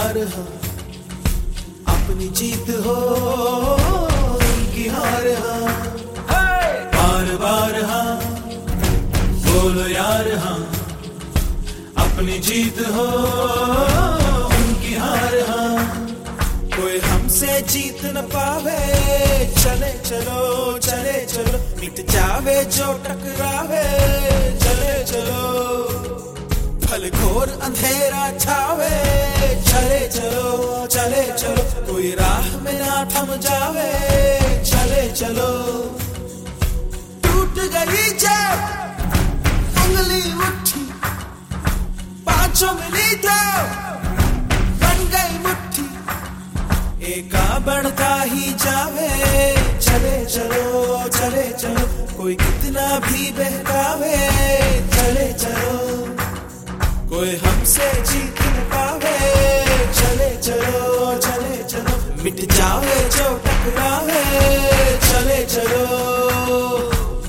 यार हाँ, अपनी जीत हो उनकी हार हाँ, बार बार हाँ बोलो यार हाँ, अपनी जीत हो उनकी हार हाँ। कोई हमसे जीत न पावे, चले चलो चले चलो, मिट जावे जो टकरावे, चले चलो भले घोर अंधेरा छावे, चले चलो चले चलो, कोई राह में ना थम जावे, चले चलो। टूट गई जब उंगली मुट्ठी, पांचों मिली तो बन गई मुट्ठी, एका बढ़ता ही जावे, चले चलो चले चलो, कोई कितना भी बहकावे, चले चलो कोई हमसे जीत न पावे, चले चलो चले चलो, मिट जावे जो टकरावे, चले चलो।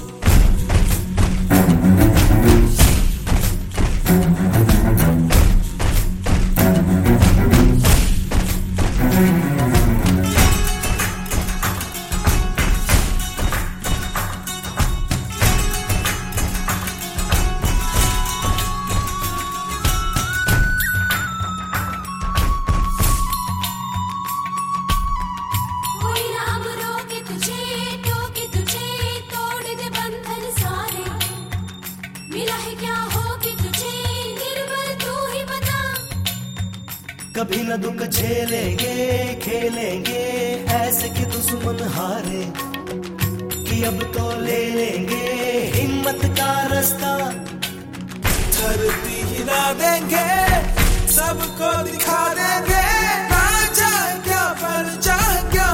कभी न दुख झेलेंगे खेलेंगे ऐसे कि दुश्मन हारे, कि अब तो ले लेंगे हिम्मत का रास्ता, धरती हिला देंगे सबको दिखा देंगे, राजा क्या परजा क्या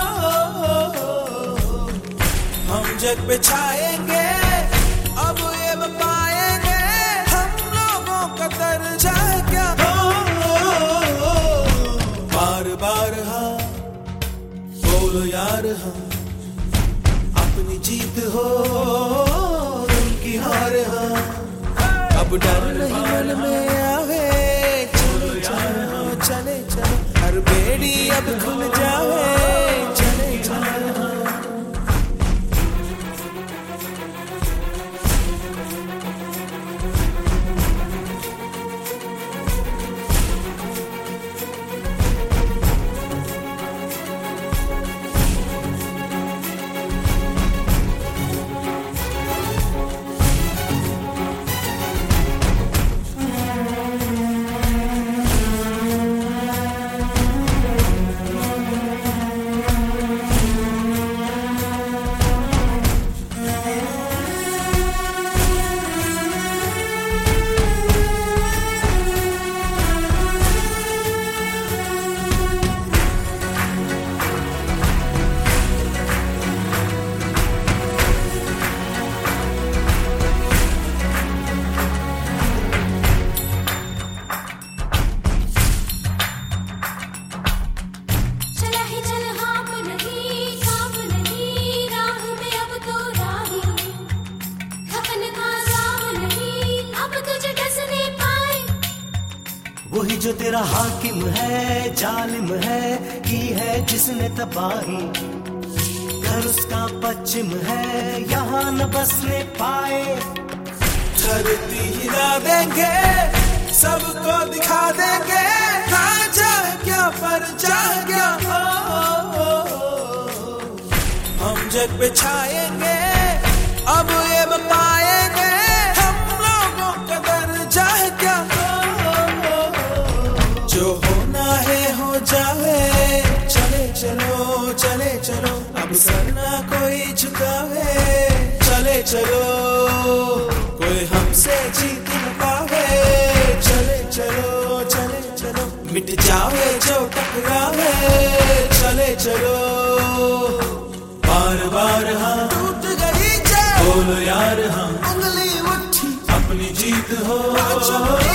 हम जग पे छाएंगे, अब ये पाएंगे हम लोगों का दर्जा क्या, बार बार हाँ बोलो यार हाँ, अपनी जीत हो उनकी हार हाँ, अब डर नहीं मन में आवे, चलो चलो चले चलो, हर बेड़ी अब खुल जावे, चले चलो। वही जो तेरा हाकिम है जालिम है, की है जिसने तबाही, घर उसका पश्चिम है यहाँ न बसने पाए, धरती हिला देंगे सबको दिखा देंगे, राजा क्या परजा क्या हम जग पे छाएंगे, अब ये पाएंगे हम लोगों का दर्जा क्या, जो होना है हो जावे, चले चलो चले चलो, अब सर ना कोई झुकावे, चले चलो कोई हमसे जीत न पावे, चले चलो चले चलो, मिट जावे जो टकरावे, चले चलो बार बार हाँ टूट गई बोलो यार हाँ, उंगली मुट्ठी अपनी जीत हो।